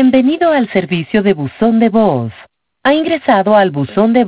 Bienvenido al servicio de buzón de voz. Ha ingresado al buzón de